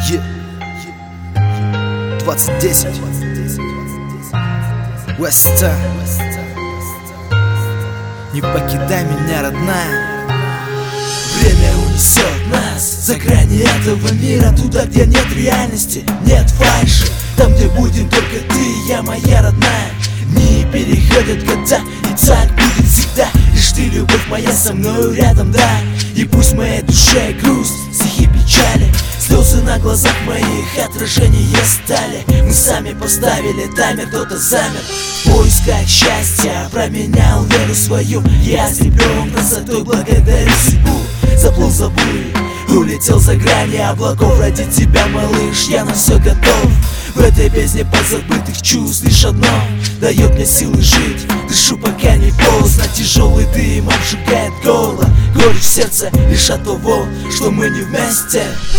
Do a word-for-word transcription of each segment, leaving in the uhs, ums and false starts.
двадцать десять West. Не покидай меня, родная. Время унесет нас за грани этого мира, туда, где нет реальности, нет фальши, там, где будем только ты и я, моя родная. Дни переходят года, и так будет всегда. Лишь ты, любовь моя, со мною рядом, да. И пусть в моей душе грусть, стихи печали, слезы на глазах моих отражения стали. Мы сами поставили таймер, кто-то замер в поисках счастья, променял веру свою. Я с ребром красотой благодарю судьбу. Заплыл за бурей, улетел за грани облаков. Ради тебя, малыш, я на все готов. В этой бездне подзабытых чувств лишь одно дает мне силы жить. Дышу, пока не поздно, тяжелый дым обжигает горло. Горечь в сердце лишь от того, что мы не вместе.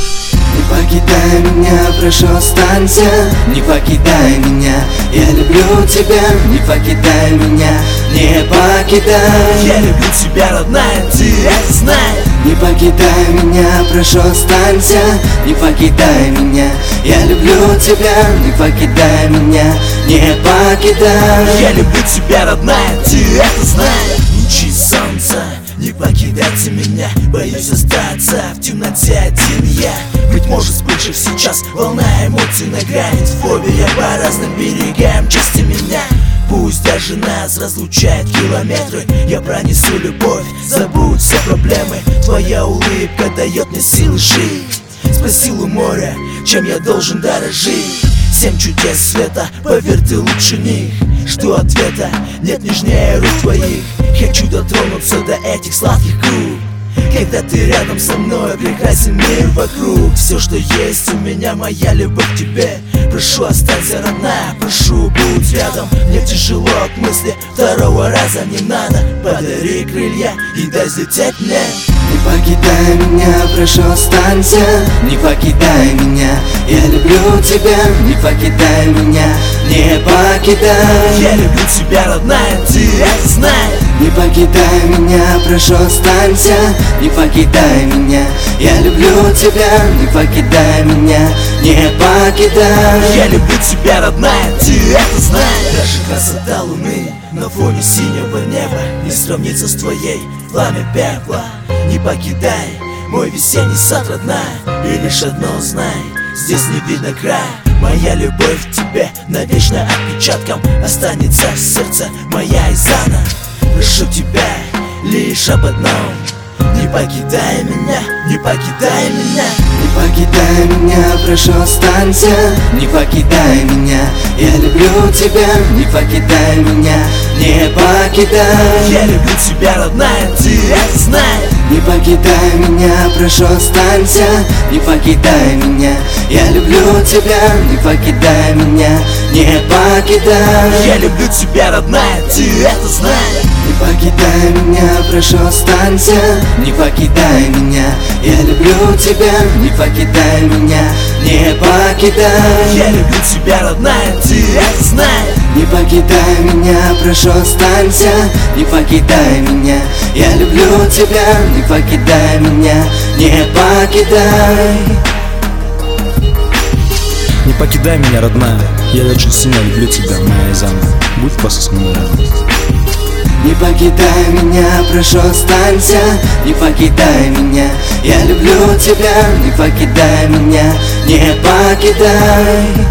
Не покидай меня, прошу, останься. Не покидай меня, я люблю тебя. Не покидай меня, не покидай. Я люблю тебя, родная, ты это знаешь. Не покидай меня, прошу, останься. Не покидай меня, я люблю тебя. Не покидай меня, не покидай. Я люблю тебя, родная, ты это знаешь. Лучи солнца, не покидайте меня. Боюсь остаться в темноте один я. Быть может, вспышив сейчас, волна эмоций нагрянет. Фобия по разным берегам части меня. Пусть даже нас разлучает километры, я пронесу любовь, забудь все проблемы. Твоя улыбка дает мне силы жить. Спросил у моря, чем я должен дорожить. Семь чудес света, поверь, ты лучше них. Жду ответа, нет нежнее рук твоих. Хочу дотронуться до этих сладких губ. Когда ты рядом со мной, прекрасен мир вокруг. Все, что есть у меня, моя любовь к тебе. Прошу, останься, родная, прошу, будь рядом. Мне тяжело от мысли, второго раза не надо. Подари крылья и дай взлететь мне. Не покидай меня, прошу, останься. Не покидай меня, я люблю тебя. Не покидай меня, не покидай. Я люблю тебя, родная, ты это знаешь. Не покидай меня, прошу, останься. Не покидай меня, я люблю тебя. Не покидай меня, не покидай. Я люблю тебя, родная, ты это знаешь. Даже красота луны на фоне синего неба не сравнится с твоей, пламя пепла. Не покидай мой весенний сад, родная. И лишь одно знай, здесь не видно края. Моя любовь к тебе навечно отпечатком останется в сердце, моя Изана. Прошу тебя лишь об одном: не покидай меня, не покидай меня. Не покидай меня, прошу, останься. Не покидай меня, я люблю тебя. Не покидай меня, не покидай. Я люблю тебя, родная, ты это знаешь. Не покидай меня, прошу, останься. Не покидай меня, я люблю тебя. Не покидай меня, не покидай. Я люблю тебя, родная, ты это знаешь. Не покидай меня, прошу, останься. Не покидай меня, я люблю тебя. Не покидай меня, не покидай. Я люблю тебя, родная, ты это знаешь. Не покидай меня, прошу, останься. Не покидай меня, я люблю тебя. Не покидай меня, не покидай. Не покидай меня, родная, я очень сильно люблю тебя, моя Изана. Будь просто со мной рядом. Не покидай меня, прошу, останься. Не покидай меня, я люблю тебя. Не покидай меня, не покидай.